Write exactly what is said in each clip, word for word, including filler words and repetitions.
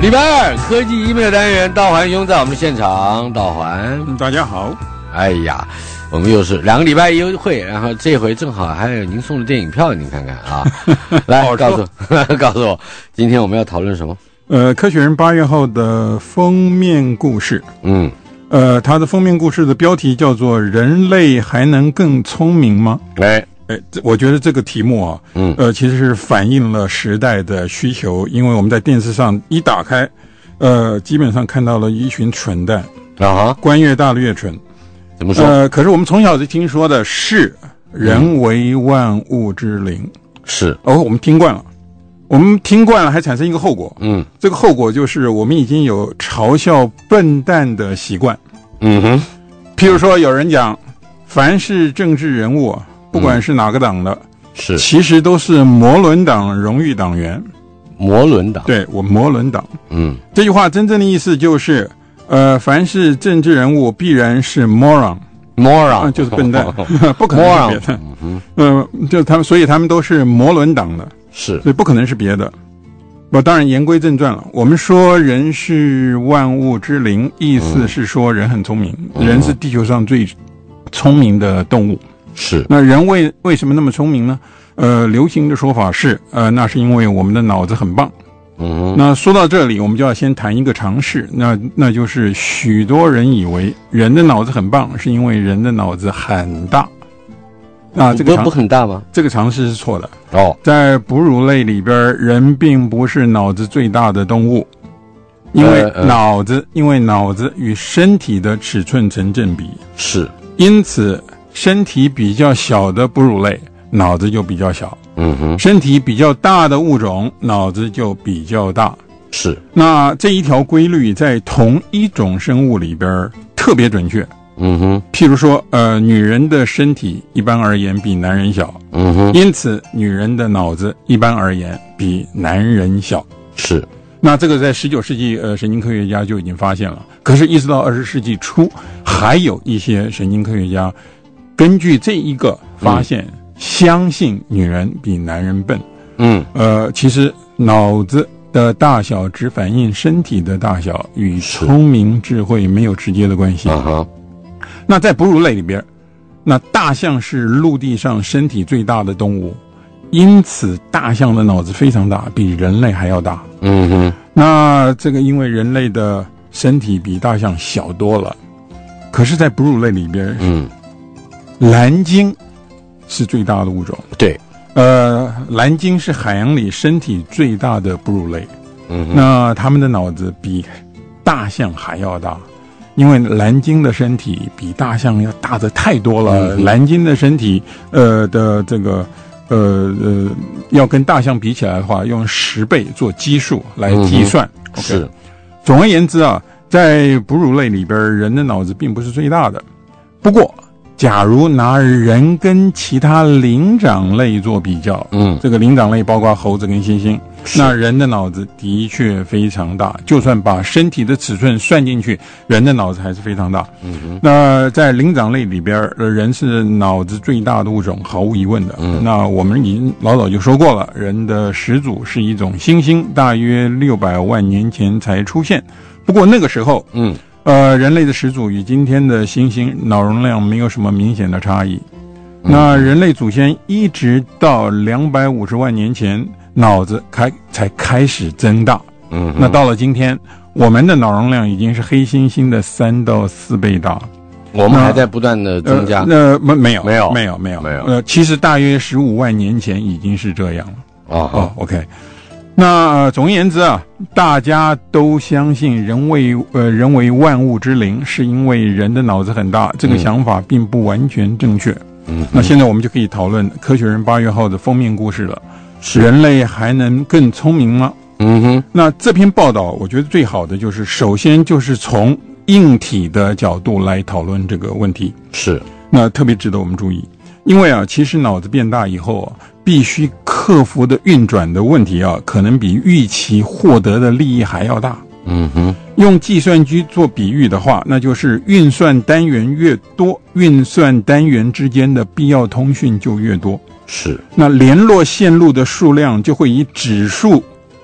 礼拜二科技一美单元，道环兄在我们的现场。道环， 大家好。 哎呀，我们又是两个礼拜优惠，然后这回正好还有您送的电影票，您看看啊。来，告诉告诉我，今天我们要讨论什么？ 呃，科学人八月号的封面故事。 嗯， 呃，它的封面故事的标题叫做"人类还能更聪明吗"。 哎。 哎，我觉得这个题目啊， 嗯， 呃，其实是反映了时代的需求，因为我们在电视上一打开，呃，基本上看到了一群蠢蛋啊， 官越大的越蠢。 怎么说？ 呃，可是我们从小就听说的是人为万物之灵， 是哦，我们听惯了，我们听惯了，还产生一个后果， 嗯， 这个后果就是我们已经有嘲笑笨蛋的习惯， 嗯哼， 譬如说有人讲，凡是政治人物啊。不管是哪个党的， 嗯、是其实都是摩伦党荣誉党员。 摩伦党， 对，我摩伦党。 嗯， 这句话真正的意思就是，呃，凡是政治人物必然是 moron，moron、呃、就是笨蛋，不可能是别的。嗯，呃，就他们，所以他们都是摩伦党的， 是， 所以不可能是别的。我当然言归正传了，我们说人是万物之灵，意思是说人很聪明，嗯、人是地球上最聪明的动物。 是， 那人为为什么那么聪明呢？呃，流行的说法是，呃，那是因为我们的脑子很棒。 嗯， 那说到这里，我们就要先谈一个常识，那那就是许多人以为人的脑子很棒，是因为人的脑子很大。那这个不很大吗？ 这个常识是错的。 哦， 在哺乳类里边，人并不是脑子最大的动物，因为脑子，呃呃、因为脑子与身体的尺寸成正比。 是， 因此。身体比较小的哺乳类，脑子就比较小。 嗯哼， 身体比较大的物种，脑子就比较大。 是， 那这一条规律在同一种生物里边特别准确。 嗯哼， 譬如说，呃，女人的身体一般而言比男人小。 嗯哼， 因此女人的脑子一般而言比男人小。 是。 那这个在十九世纪，呃，神经科学家就已经发现了。可是，一直到二十世纪初，还有一些神经科学家。根据这一个发现，嗯、相信女人比男人笨。 嗯， 呃，其实脑子的大小只反映身体的大小，与聪明智慧没有直接的关系。 啊、 那在哺乳类里边，那大象是陆地上身体最大的动物，因此大象的脑子非常大，比人类还要大。 嗯哼， 那这个因为人类的身体比大象小多了，可是在哺乳类里边， 嗯。 蓝鲸是最大的物种， 对， 呃，蓝鲸是海洋里身体最大的哺乳类， 嗯， 那它们的脑子比大象还要大，因为蓝鲸的身体比大象要大的太多了，嗯、蓝鲸的身体，呃的这个，呃呃，要跟大象比起来的话，用十倍做基数来计算， 嗯、是。 总而言之啊，在哺乳类里边，人的脑子并不是最大的，不过。假如拿人跟其他灵长类做比较， 嗯， 这个灵长类包括猴子跟猩猩，那人的脑子的确非常大，就算把身体的尺寸算进去，人的脑子还是非常大。 嗯哼， 那在灵长类里边，人是脑子最大的物种，毫无疑问的。 嗯， 那我们已经老早就说过了，人的始祖是一种猩猩，大约六百万年前才出现。不过那个时候， 嗯。 呃，人类的始祖与今天的猩猩脑容量没有什么明显的差异。嗯、那人类祖先一直到两百五十万年前，脑子开才开始增大。 嗯， 那到了今天，我们的脑容量已经是黑猩猩的三到四倍大。 我们还在不断的增加。 那没、呃、没有没有没有没有没有。 呃，其实大约十五万年前已经是这样了。 哦哦 ，OK。那、呃、总而言之啊，大家都相信人为呃人为万物之灵，是因为人的脑子很大。这个想法并不完全正确。 嗯， 那现在我们就可以讨论《科学人》八月号的封面故事了。人类还能更聪明吗？ 嗯哼。 那这篇报道，我觉得最好的就是，首先就是从硬体的角度来讨论这个问题。 是。 那特别值得我们注意，因为啊，其实脑子变大以后啊。必须克服的运转的问题啊，可能比预期获得的利益还要大。 嗯哼， 用计算机做比喻的话，那就是运算单元越多，运算单元之间的必要通讯就越多。 是， 那联络线路的数量就会以指数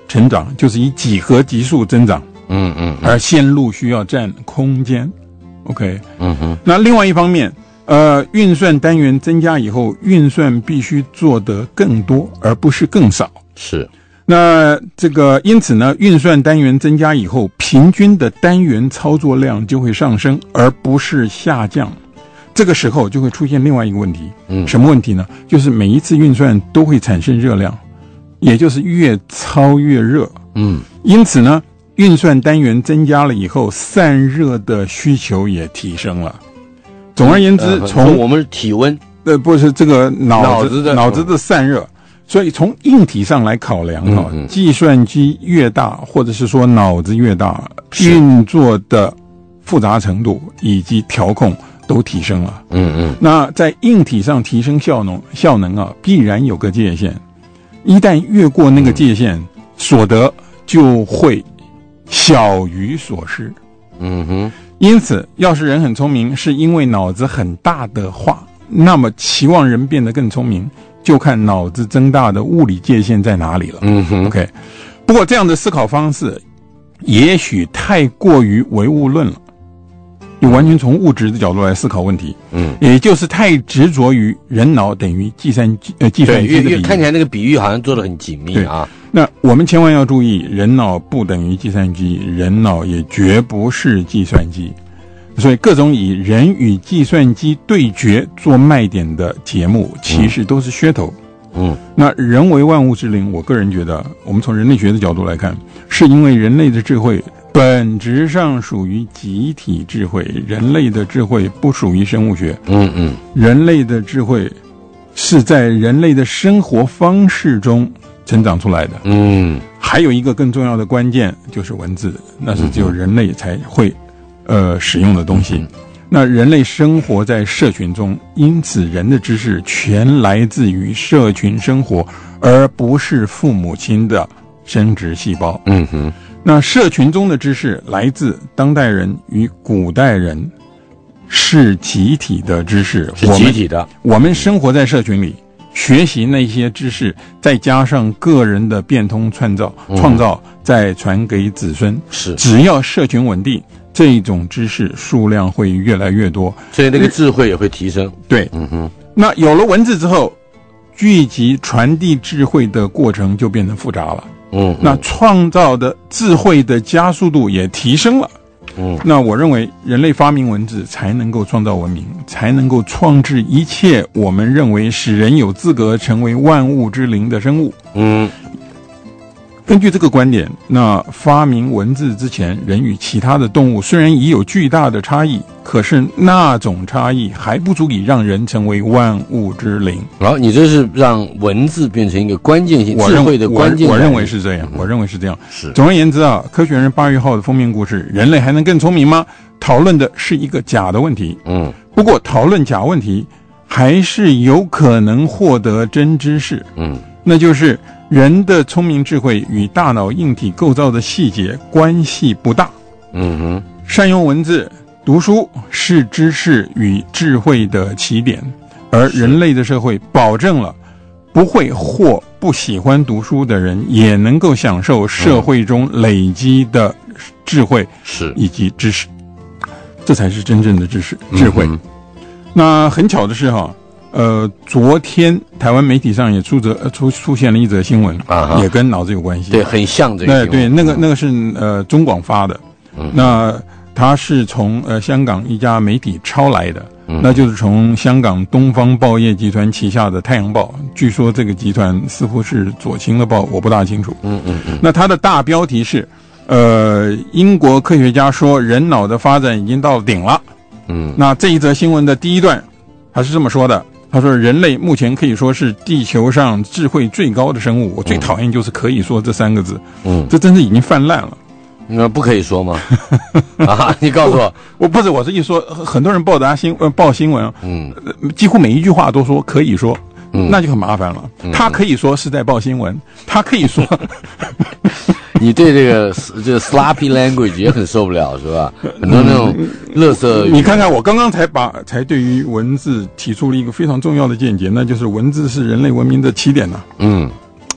成长就是以几何级数增长， 嗯嗯， 而线路需要占空间 ，OK， 嗯哼。 那另外一方面，呃，运算单元增加以后，运算必须做得更多，而不是更少。 是。 那这个因此呢，运算单元增加以后，平均的单元操作量就会上升，而不是下降。这个时候就会出现另外一个问题，嗯，什么问题呢？就是每一次运算都会产生热量，也就是越操越热，嗯，因此呢，运算单元增加了以后，散热的需求也提升了。总而言之， 呃、 从我们体温， 呃，不是这个脑子脑子的脑子的散热。所以从硬体上来考量哈、嗯嗯，计算机越大，或者是说脑子越大，运作的复杂程度以及调控都提升了。嗯嗯。那在硬体上提升效能，效能啊，必然有个界限。一旦越过那个界限，嗯、所得就会小于所失。嗯哼。因此，要是人很聪明，是因为脑子很大的话，那么期望人变得更聪明。就看脑子增大的物理界限在哪里了。嗯哼 ，OK。不过这样的思考方式，也许太过于唯物论了，你完全从物质的角度来思考问题。嗯，也就是太执着于人脑等于计算机呃计算机的比喻。 看起来那个比喻好像做得很紧密啊。 那我们千万要注意，人脑不等于计算机，人脑也绝不是计算机。所以各种以人与计算机对决做卖点的节目，其实都是噱头。嗯，那人为万物之灵，我个人觉得，我们从人类学的角度来看，是因为人类的智慧本质上属于集体智慧，人类的智慧不属于生物学。嗯嗯，人类的智慧是在人类的生活方式中成长出来的。嗯，还有一个更重要的关键就是文字，那是只有人类才会。呃，使用的东西，那人类生活在社群中，因此人的知识全来自于社群生活，而不是父母亲的生殖细胞。嗯哼，那社群中的知识来自当代人与古代人，是集体的知识， 是集体的。 我们, 我们生活在社群里，学习那些知识，再加上个人的变通创造，创造再传给子孙。是，只要社群稳定。这一种知识数量会越来越多， 所以那个智慧也会提升。 对，嗯哼。那有了文字之后，聚集传递智慧的过程就变得复杂了。嗯，那创造的智慧的加速度也提升了。嗯，那我认为人类发明文字才能够创造文明，才能够创制一切我们认为使人有资格成为万物之灵的生物。嗯。根据这个观点，那发明文字之前，人与其他的动物虽然已有巨大的差异，可是那种差异还不足以让人成为万物之灵。 然后你这是让文字变成一个关键性智慧的关键。 我认为是这样，我认为是这样。是。总而言之啊，科学人八月号的封面故事，人类还能更聪明吗？讨论的是一个假的问题。嗯。不过讨论假问题，还是有可能获得真知识。嗯。那就是人的聪明智慧与大脑硬体构造的细节关系不大。嗯哼，善用文字读书是知识与智慧的起点，而人类的社会保证了不会或不喜欢读书的人也能够享受社会中累积的智慧是以及知识，这才是真正的知识智慧。嗯、那很巧的是哈。呃，昨天台湾媒体上也出则出出现了一则新闻，啊，也跟脑子有关系， 对，很像这个。 对对，那个那个是呃中广发的，嗯，那它是从呃香港一家媒体抄来的，嗯，那就是从香港东方报业集团旗下的《太阳报》，据说这个集团似乎是左倾的报，我不大清楚。嗯嗯嗯。那它的大标题是，呃，英国科学家说人脑的发展已经到了顶了。嗯，那这一则新闻的第一段，他是这么说的。他说人类目前可以说是地球上智慧最高的生物，我最讨厌就是可以说这三个字。嗯，这真是已经泛滥了。 那不可以说吗？啊，你告诉我， 我不是，我是一说，很多人报答新呃报新闻，嗯，几乎每一句话都说可以说，嗯，那就很麻烦了。嗯、他可以说是在报新闻，他可以说。 你对这个这个 sloppy language 也很受不了是吧？很多那种垃圾。 你看看我刚刚才把才对于文字提出了一个非常重要的见解，那就是文字是人类文明的起点呐、啊。嗯。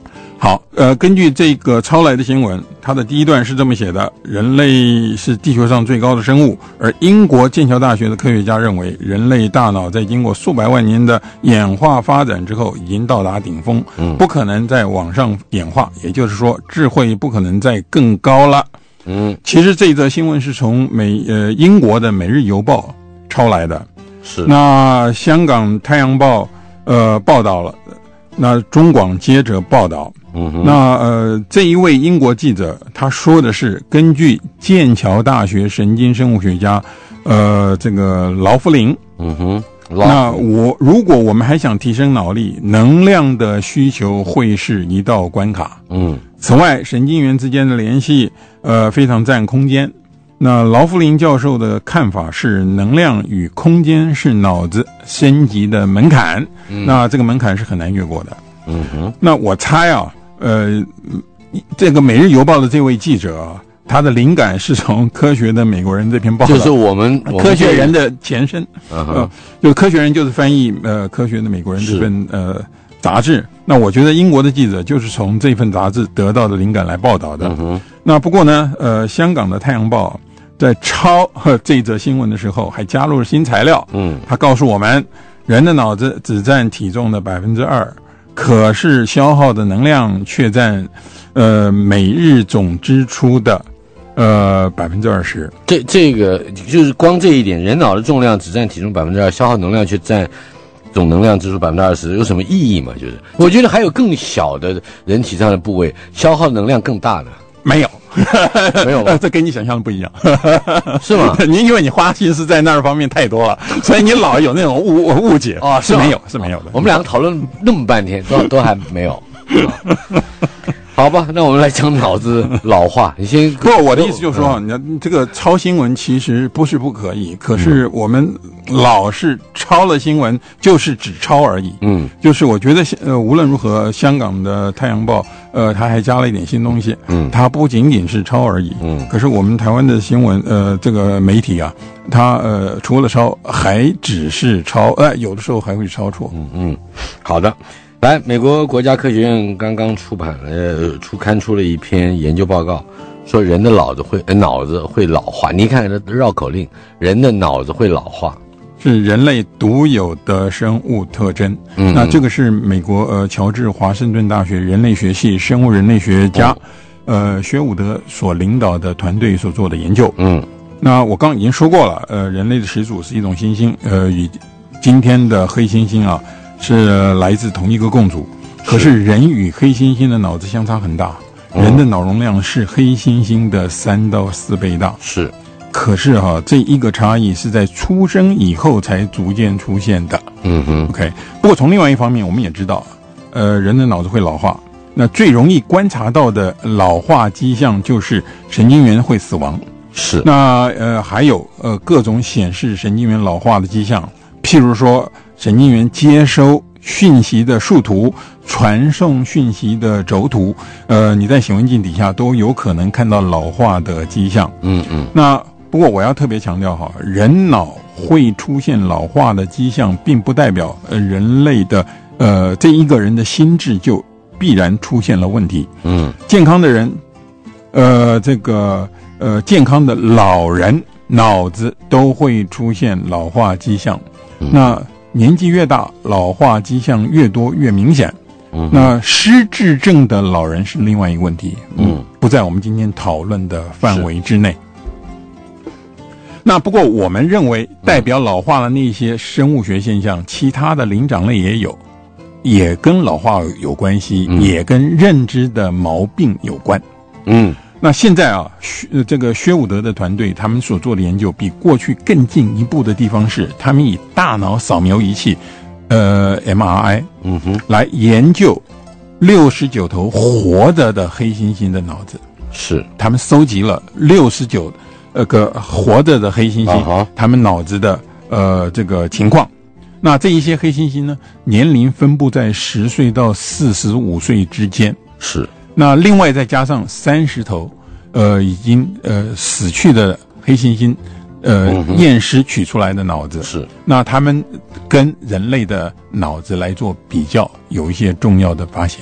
好，呃，根据这个抄来的新闻，它的第一段是这么写的：人类是地球上最高的生物，而英国剑桥大学的科学家认为，人类大脑在经过数百万年的演化发展之后，已经到达顶峰， 嗯， 不可能再往上演化，也就是说，智慧不可能再更高了。 嗯， 其实这则新闻是从美呃英国的《每日邮报》抄来的， 是。 那香港《太阳报》呃报道了，那中广接着报道。 嗯哼， 那呃，这一位英国记者他说的是，根据剑桥大学神经生物学家，呃，这个劳夫林， 嗯哼， 那我如果我们还想提升脑力，能量的需求会是一道关卡。 嗯， 此外，神经元之间的联系，呃，非常占空间。那劳夫林教授的看法是，能量与空间是脑子升级的门槛， 嗯， 那这个门槛是很难越过的。 嗯哼， 那我猜啊。呃，这个《每日邮报》的这位记者啊，他的灵感是从《科学的美国人》这篇报道， 就是我们科学人的前身。 嗯呃，就《科学人》就是翻译呃《科学的美国人》这份呃杂志。那我觉得英国的记者就是从这份杂志得到的灵感来报道的。 嗯哼， 那不过呢，呃，香港的《太阳报》在抄这则新闻的时候，还加入了新材料。 嗯， 他告诉我们，人的脑子只占体重的百分之二。可是消耗的能量却占，呃，每日总支出的，呃，百分之二十。 这这个就是光这一点，人脑的重量只占体重百分之二，消耗能量却占总能量支出百分之二十，有什么意义吗？就是我觉得还有更小的人体上的部位消耗能量更大的。 没有， 没有， 这跟你想象的不一样， 是吗？ 你因为你花心思在那儿方面太多了，所以你老有那种误误解。 哦， 是没有，是没有的。 我们两个讨论那么半天，都都还没有。好吧，那我们来讲脑子老化。你先， 不过我的意思就是说，嗯、你看这个抄新闻其实不是不可以，可是我们老是抄了新闻，就是只抄而已。嗯，就是我觉得呃，无论如何，香港的《太阳报》呃，它还加了一点新东西。嗯，它不仅仅是抄而已。嗯，可是我们台湾的新闻呃，这个媒体啊，它呃除了抄，还只是抄，呃，有的时候还会抄错。 嗯嗯，好的。来，美国国家科学院刚刚出版了，呃，出刊出了一篇研究报告，说人的脑子会，呃、脑子会老化。你看这绕口令，人的脑子会老化， 是人类独有的生物特征。嗯，那这个是美国呃乔治华盛顿大学人类学系生物人类学家，嗯、呃薛伍德所领导的团队所做的研究。嗯，那我刚已经说过了，呃，人类的始祖是一种猩猩，呃，与今天的黑猩猩啊。是来自同一个共主，可是人与黑猩猩的脑子相差很大，人的脑容量是黑猩猩的三到四倍大。 是， 可是哈、啊，这一个差异是在出生以后才逐渐出现的。嗯哼 ，OK。不过从另外一方面，我们也知道，呃，人的脑子会老化，那最容易观察到的老化迹象就是神经元会死亡。 是， 那呃还有呃各种显示神经元老化的迹象，譬如说。神经元接收讯息的树图，传送讯息的轴图，呃，你在显微镜底下都有可能看到老化的迹象。嗯嗯。那不过我要特别强调哈，人脑会出现老化的迹象，并不代表呃人类的呃这一个人的心智就必然出现了问题。嗯，健康的人，呃，这个呃健康的老人脑子都会出现老化迹象。嗯、那年纪越大，老化迹象越多越明显。嗯，那失智症的老人是另外一个问题，嗯，不在我们今天讨论的范围之内。那不过我们认为代表老化的那些生物学现象，其他的灵长类也有，也跟老化有关系，嗯、也跟认知的毛病有关。嗯。那现在啊，薛这个薛伍德的团队他们所做的研究比过去更进一步的地方是，他们以大脑扫描仪器，呃 M R I， 嗯哼，来研究六十九头活着的黑猩猩的脑子。是，他们搜集了六十九呃个活着的黑猩猩，啊、他们脑子的呃这个情况。那这一些黑猩猩呢，年龄分布在十岁到四十五岁之间。是。那另外再加上三十头，呃，已经呃死去的黑猩猩，呃，嗯、验尸取出来的脑子是。那他们跟人类的脑子来做比较，有一些重要的发现。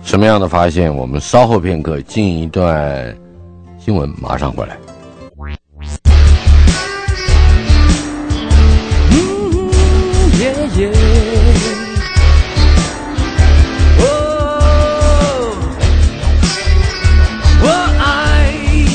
什么样的发现？我们稍后片刻进一段新闻，马上回来。 嗯耶耶哦，我爱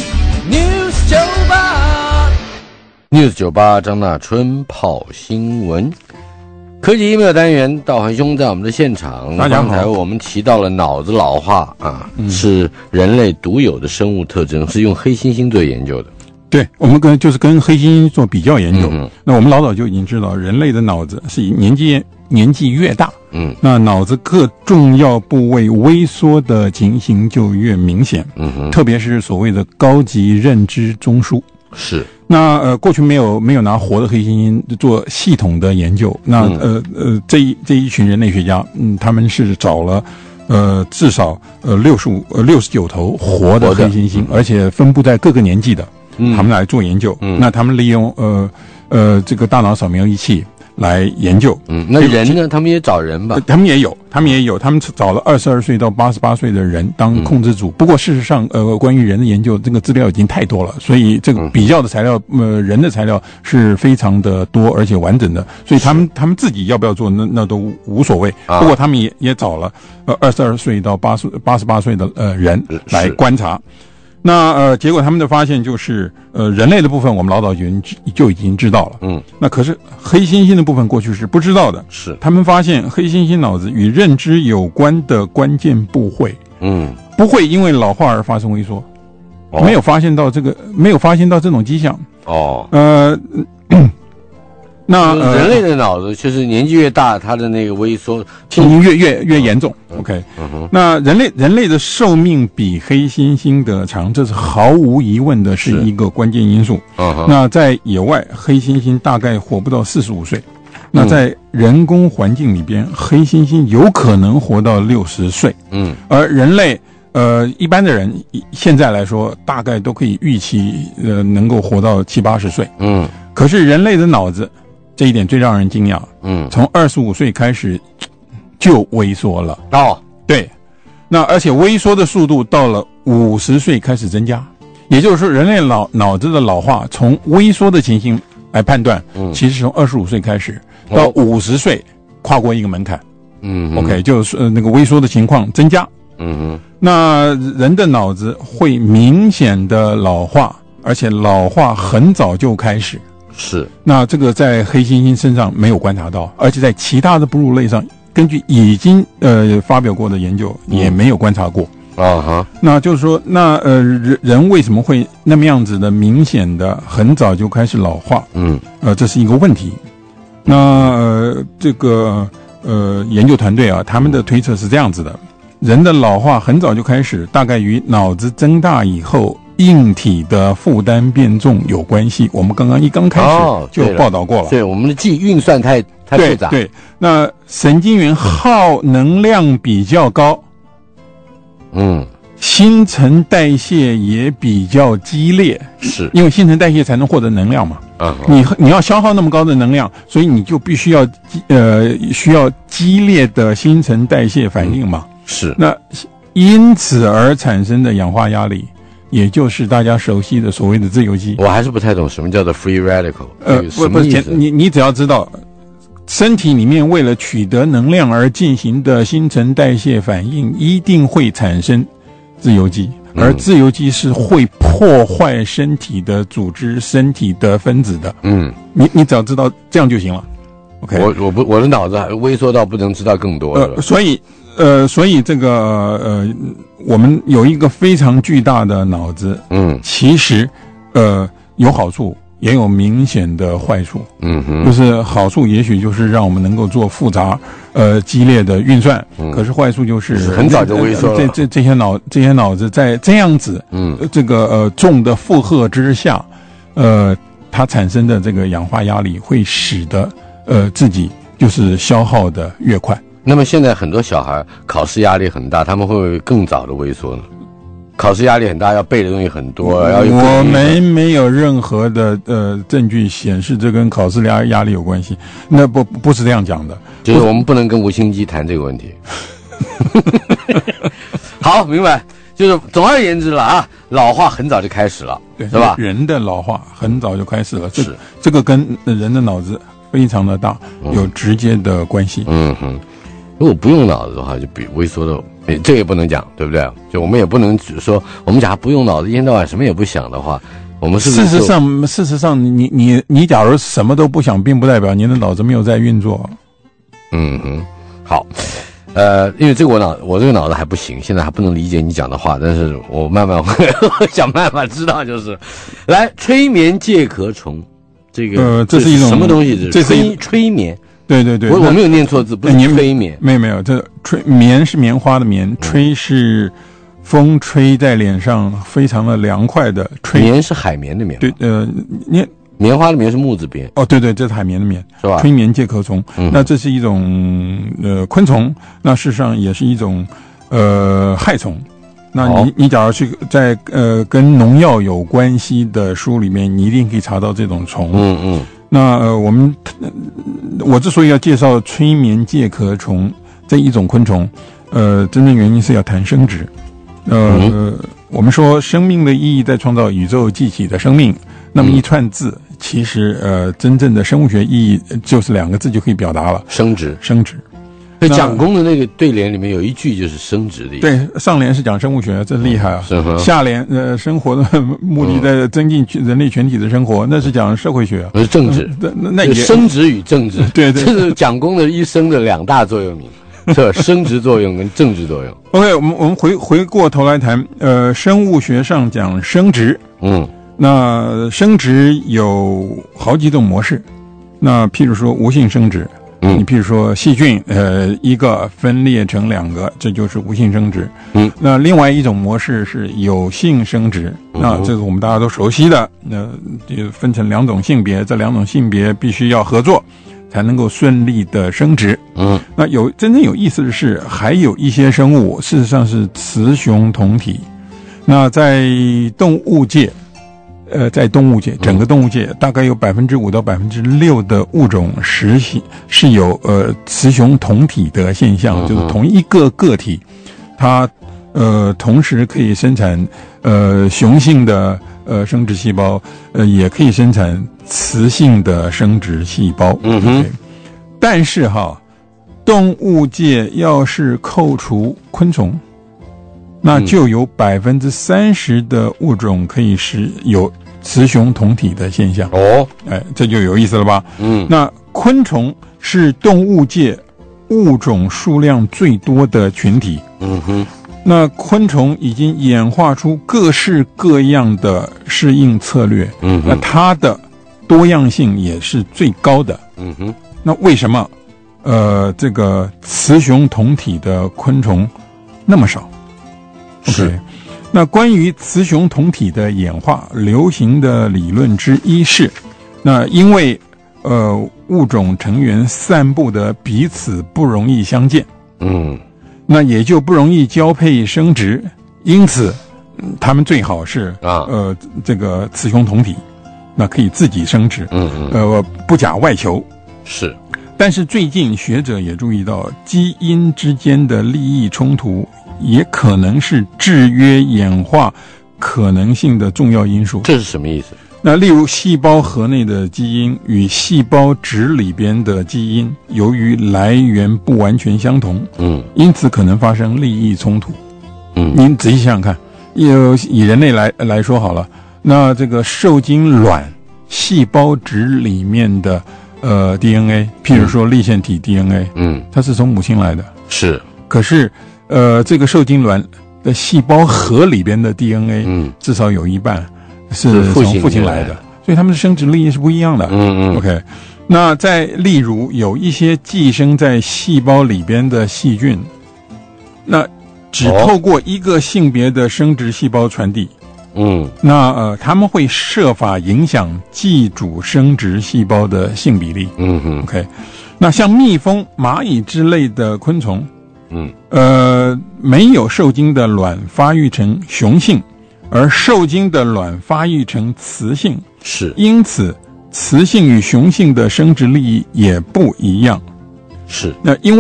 News 九八 News 九八张大春泡新闻。科技 email 单元，道涵兄在我们的现场。 大家好。 刚才我们提到了脑子老化啊、 嗯， 是人类独有的生物特征，是用黑猩猩做研究的。 对，我们跟就是跟黑猩猩做比较研究。 嗯、 那我们老早就已经知道，人类的脑子是年纪年纪越大， 嗯， 那脑子各重要部位微缩的情形就越明显。 嗯哼， 特别是所谓的高级认知中枢。 是。 那呃，过去没有没有拿活的黑猩猩做系统的研究。那、嗯、呃呃，这一这一群人类学家，嗯，他们是找了呃至少呃六十五呃六十九头活的黑猩猩，而且分布在各个年纪的，嗯，他们来做研究。嗯，那他们利用呃呃这个大脑扫描仪器来研究。 嗯，那人呢？他们也找人吧？ 他们也有，他们也有，他们找了二十二岁到八十八岁的人当控制组。嗯、不过事实上，呃，关于人的研究，这个资料已经太多了，所以这个比较的材料，呃，人的材料是非常的多而且完整的。所以他们他们自己要不要做，那那都无所谓。不过他们也也找了呃二十二岁到八十八十八岁的呃人来观察。那呃，结果他们的发现就是，呃，人类的部分我们老早就就已经知道了，嗯，那可是黑猩猩的部分过去是不知道的， 是他们发现黑猩猩脑子与认知有关的关键部位，嗯，不会因为老化而发生萎缩，哦、没有发现到这个，没有发现到这种迹象，哦，呃。那、呃、 人类的脑子就是年纪越大，它的那个萎缩情形越越越严重。嗯、OK，、嗯、那人类人类的寿命比黑猩猩的长，这是毫无疑问的是一个关键因素。嗯、那在野外，黑猩猩大概活不到四十五岁。那在人工环境里边，黑猩猩有可能活到六十岁。嗯，而人类。呃，一般的人现在来说，大概都可以预期，呃，能够活到七八十岁。嗯，可是人类的脑子，这一点最让人惊讶。嗯，从二十五岁开始就萎缩了。哦，对，那而且萎缩的速度到了五十岁开始增加，也就是说，人类脑脑子的老化从萎缩的情形来判断，嗯，其实从二十五岁开始到五十岁跨过一个门槛。嗯 ，OK， 就是呃那个萎缩的情况增加。嗯哼，那人的脑子会明显的老化，而且老化很早就开始。 是，那这个在黑猩猩身上没有观察到，而且在其他的哺乳类上，根据已经呃发表过的研究也没有观察过。啊哈，那就是说，那呃人人为什么会那么样子的明显的很早就开始老化？嗯，呃，这是一个问题。那呃这个呃研究团队啊，他们的推测是这样子的。人的老化很早就开始，大概与脑子增大以后硬体的负担变重有关系。我们刚刚一刚开始就报道过了，哦、 对，我们的记运算太太复杂。 对，对，那神经元耗能量比较高，嗯，新陈代谢也比较激烈， 是因为新陈代谢才能获得能量嘛。Uh-huh. 你你要消耗那么高的能量，所以你就必须要呃需要激烈的新陈代谢反应嘛。嗯是， 那因此而产生的氧化压力，也就是大家熟悉的所谓的自由基。 我还是不太懂什么叫做 free radical。 呃，不不是，你你只要知道，身体里面为了取得能量而进行的新陈代谢反应，一定会产生自由基，而自由基是会破坏身体的组织、身体的分子的。嗯，你你只要知道这样就行了。OK， 我我不我的脑子还萎缩到不能知道更多了。 呃，所以。呃，所以这个呃，我们有一个非常巨大的脑子，嗯，其实呃有好处，也有明显的坏处，嗯哼，就是好处也许就是让我们能够做复杂呃激烈的运算，嗯、可是坏处就是很早就萎缩了。 这这这些脑这些脑子在这样子，嗯，这个呃重的负荷之下，呃，它产生的这个氧化压力会使得呃自己就是消耗的越快。 那么现在很多小孩考试压力很大，他们会不会更早的萎缩呢？考试压力很大，要背的东西很多，要有我们没有任何的呃证据显示这跟考试压压力有关系，那不不是这样讲的， 就是我们不能跟吴清基谈这个问题。 好，明白。就是总而言之了啊，老化很早就开始了， 对， 是吧？ 人的老化很早就开始了，这是这个跟人的脑子非常的大，有直接的关系。 嗯哼，如果不用脑子的话，就比萎缩的，这也不能讲，对不对？就我们也不能只说，我们假如不用脑子，一天到晚什么也不想的话，我们是不是事实上，事实上，你你你假如什么都不想，并不代表你的脑子没有在运作。 嗯哼，好。呃，因为这个我脑我这个脑子还不行，现在还不能理解你讲的话，但是我慢慢会想办法知道，就是来催眠介壳虫，这个呃，这是一种什么东西？ 这是催催眠。 对对对， 我我没有念错字，不是催眠， 没有没有，这吹棉是棉花的棉，吹是风吹在脸上，非常的凉快的吹。 棉是海绵的棉， 对，呃，你。 棉花的棉是木字边哦，对对，这是海绵的棉， 是吧？ 催眠介壳虫， 嗯、 那这是一种呃昆虫，那事实上也是一种呃害虫。那你你假如去在呃跟农药有关系的书里面，你一定可以查到这种虫。 嗯嗯。 那呃我们我之所以要介绍催眠介壳虫这一种昆虫，呃，真正原因是要谈生殖。呃，嗯、我们说生命的意义在创造宇宙记起的生命，那么一串字。嗯其实，呃，真正的生物学意义就是两个字就可以表达了： 生殖。 生殖。 所以蒋公的那个对联里面有一句就是生殖的意思。 对，上联是讲生物学，这厉害啊。 是吗？ 下联，呃，生活的目的在增进人类全体的生活，那是讲社会学。 那是政治。 那那也生殖与政治。 对对， 这是蒋公的一生的两大座右铭，是生殖作用跟政治作用。 OK， 我们我们回回过头来谈，呃，生物学上讲生殖。 嗯。 那生殖有好几种模式，那譬如说无性生殖， 嗯， 你譬如说细菌，呃，一个分裂成两个，这就是无性生殖， 嗯， 那另外一种模式是有性生殖， 嗯、 那这是我们大家都熟悉的，那就分成两种性别，这两种性别必须要合作，才能够顺利的生殖， 嗯， 那有真正有意思的是，还有一些生物事实上是雌雄同体，那在动物界。呃，在动物界，整个动物界大概有百分之五到百分之六的物种实行是有呃雌雄同体的现象，就是同一个个体，它呃同时可以生产呃雄性的呃生殖细胞，呃也可以生产雌性的生殖细胞。 嗯哼， 但是哈，动物界要是扣除昆虫。那就有百分之三十的物种可以是有雌雄同体的现象哦， 哎，这就有意思了吧？ 嗯， 那昆虫是动物界物种数量最多的群体。 嗯哼， 那昆虫已经演化出各式各样的适应策略。 嗯哼， 那它的多样性也是最高的。 嗯哼， 那为什么呃这个雌雄同体的昆虫那么少？ 是， okay, 那关于雌雄同体的演化，流行的理论之一是，那因为呃物种成员散布的彼此不容易相见， 嗯， 那也就不容易交配生殖，因此他们最好是啊呃这个雌雄同体，那可以自己生殖， 嗯嗯， 呃不假外求。 是， 但是最近学者也注意到，基因之间的利益冲突。也可能是制约演化可能性的重要因素。 这是什么意思？ 那例如细胞核内的基因与细胞质里边的基因，由于来源不完全相同， 嗯， 因此可能发生利益冲突。 嗯， 您仔细想想看，有以人类来来说好了，那这个受精卵细胞质里面的呃 D N A， 譬如说粒线体 D N A， 嗯， 它是从母亲来的， 是， 可是。呃，这个受精卵的细胞核里边的 D N A， 嗯， 至少有一半是从父亲来的，所以他们的生殖力是不一样的。 嗯嗯 ，OK。那再例如有一些寄生在细胞里边的细菌，那只透过一个性别的生殖细胞传递。 嗯， 那呃，他们会设法影响寄主生殖细胞的性比例。 嗯嗯 ，OK。那像蜜蜂、蚂蚁之类的昆虫。 嗯， 呃，没有受精的卵发育成雄性，而受精的卵发育成雌性， 是， 因此雌性与雄性的生殖力也不一样。 是， 那因为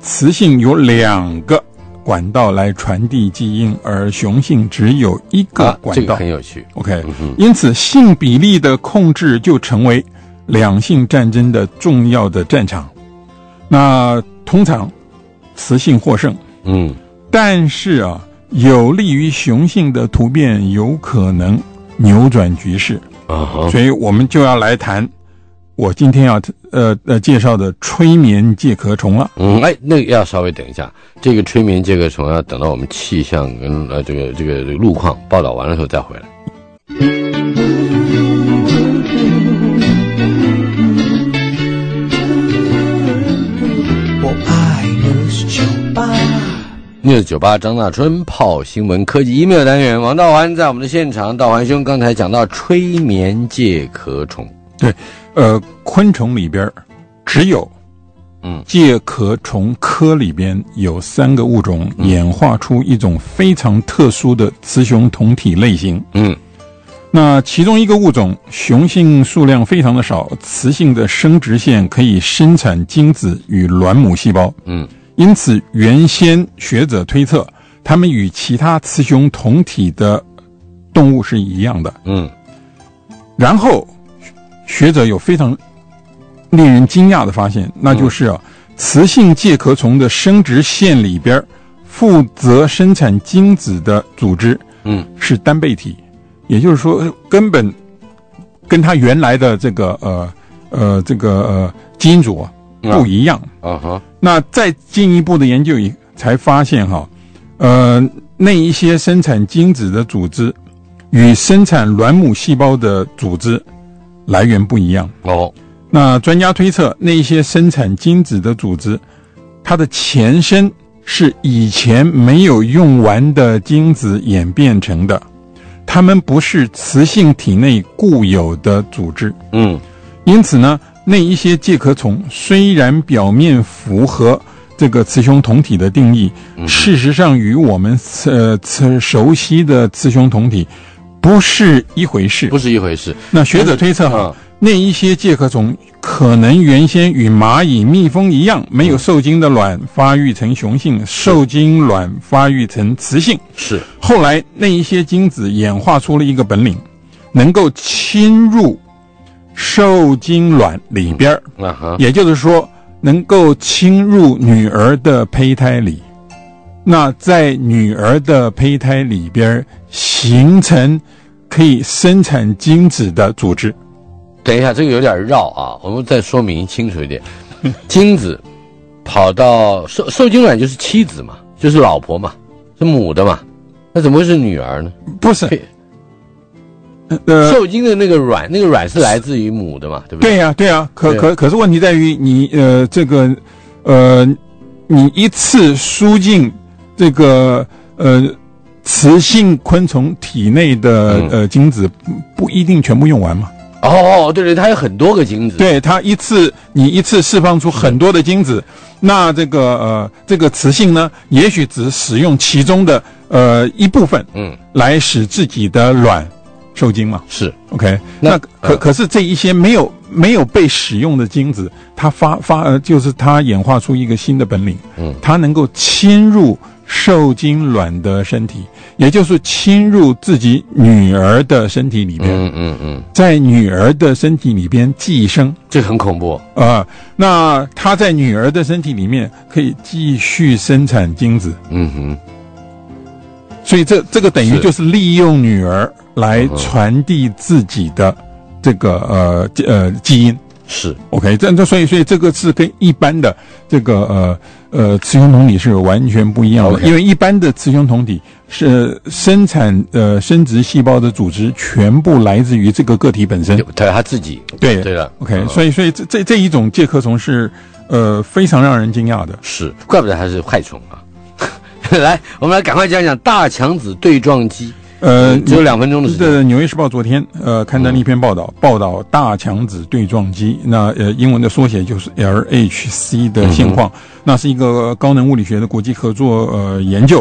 雌性有两个管道来传递基因，而雄性只有一个管道。啊、 这个很有趣。 OK，、 嗯、 因此性比例的控制就成为两性战争的重要的战场。那通常雌性获胜， 嗯，但是啊，有利于雄性的突变有可能扭转局势。 啊， 所以我们就要来谈我今天要呃呃介绍的催眠介壳虫了。 嗯，哎，那个要稍微等一下，这个催眠介壳虫要等到我们气象跟呃这个这个路况报道完了之后再回来。 我爱 News 九八 News 九八张大春泡新闻科技 email 单元，王道环在我们的现场。道环兄刚才讲到催眠介壳虫， 对，呃，昆虫里边只有， 嗯， 介壳虫科里边有三个物种演化出一种非常特殊的雌雄同体类型， 嗯， 那其中一个物种雄性数量非常的少，雌性的生殖腺可以生产精子与卵母细胞， 嗯。 因此原先学者推测它们与其他雌雄同体的动物是一样的， 嗯， 然后学者有非常令人惊讶的发现，那就是啊，雌性介壳虫的生殖腺里边负责生产精子的组织， 嗯，是单倍体，也就是说根本跟它原来的这个呃呃这个呃基因组啊不一样。 啊哈。 那再进一步的研究才发现哈，呃，那一些生产精子的组织与生产卵母细胞的组织来源不一样。 哦， 那专家推测，那一些生产精子的组织，它的前身是以前没有用完的精子演变成的，它们不是雌性体内固有的组织。 嗯， 因此呢，那一些介壳虫虽然表面符合这个雌雄同体的定义， 嗯、 事实上与我们呃熟悉的雌雄同体不是一回事， 不是一回事。 那学者推测哈， 嗯、 那一些介壳虫可能原先与蚂蚁、蜜蜂一样，没有受精的卵发育成雄性，受精卵发育成雌性。 是， 后来那一些精子演化出了一个本领，能够侵入受精卵里边， 嗯啊、 也就是说能够侵入女儿的胚胎里，那在女儿的胚胎里边形成可以生产精子的组织。 等一下，这个有点绕啊，我们再说明清楚一点。精子跑到受受精卵就是妻子嘛，就是老婆嘛，是母的嘛，那怎么会是女儿呢？ 不是。 呃，受精的那个卵，那个卵是来自于母的嘛，对不对？ 对呀、啊，对呀、啊。可可可是问题在于你呃这个呃你一次输进这个呃雌性昆虫体内的、嗯、呃精子不一定全部用完嘛。 哦，对对，它有很多个精子。 对，它一次你一次释放出很多的精子，那这个呃这个雌性呢，也许只使用其中的呃一部分， 嗯， 来使自己的卵受精嘛。 是 OK， 那, 那可、呃、可是这一些没有没有被使用的精子，它发发呃就是它演化出一个新的本领， 嗯， 它能够侵入受精卵的身体，也就是侵入自己女儿的身体里边， 嗯嗯嗯， 在女儿的身体里边寄生， 这很恐怖啊、呃。那她在女儿的身体里面可以继续生产精子， 嗯哼， 所以这这个等于就是利用女儿来传递自己的这个呃呃基因。 是 OK， 这这所以所以这个是跟一般的这个呃呃雌雄同体是完全不一样的， okay. 因为一般的雌雄同体是生产呃生殖细胞的组织全部来自于这个个体本身， 对他自己， 对对了 ，OK，、 嗯、 所以所以这这这一种介壳虫是呃非常让人惊讶的， 是，怪不得它是害虫啊！来，我们来赶快讲讲大强子对撞机。呃，只有两分钟的时间。 这《纽约时报》昨天呃刊登了一篇报道，嗯、报道大强子对撞机。那呃英文的缩写就是 L H C 的现况。嗯、那是一个高能物理学的国际合作呃研究。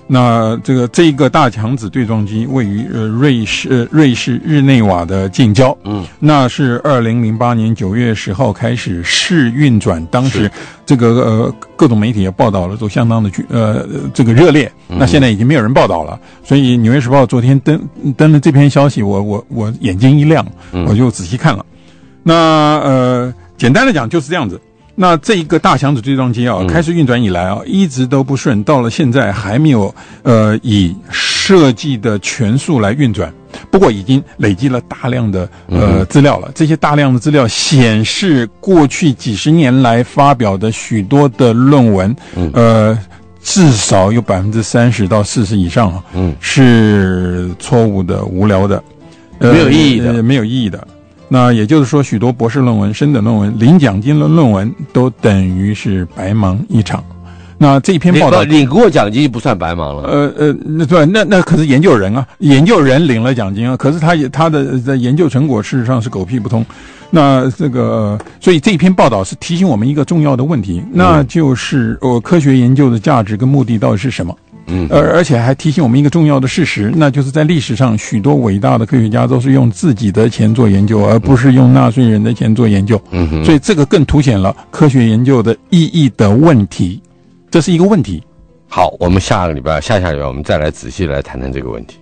那这个这一个大强子对撞机位于呃瑞士呃瑞士日内瓦的近郊， 嗯， 那是二零零八年九月十号开始试运转，当时这个呃各种媒体也报道了，都相当的呃这个热烈。那现在已经没有人报道了，所以《纽约时报》昨天登登了这篇消息，我我我眼睛一亮，我就仔细看了。那呃简单的讲就是这样子。那这一个大强子对撞机啊， 嗯、 开始运转以来啊，一直都不顺，到了现在还没有呃以设计的全速来运转。不过已经累积了大量的呃资料了，这些大量的资料显示，过去几十年来发表的许多的论文，呃，至少有百分之三十到四十以上啊，嗯，是错误的、无聊的， 呃、没有意义的， 呃、没有意义的。那也就是说，许多博士论文、升等论文、领奖金的论文都等于是白忙一场。那这篇报道领过奖金不算白忙了。 呃呃，那对，那那可是研究人啊，研究人领了奖金啊，可是他也他的的研究成果事实上是狗屁不通。那这个，所以这篇报道是提醒我们一个重要的问题，那就是呃，科学研究的价值跟目的到底是什么？嗯，而而且还提醒我们一个重要的事实，那就是在历史上许多伟大的科学家都是用自己的钱做研究，而不是用纳税人的钱做研究。嗯哼，所以这个更凸显了科学研究的意义的问题，这是一个问题。 好，我们下个礼拜、下下礼拜我们再来仔细来谈谈这个问题。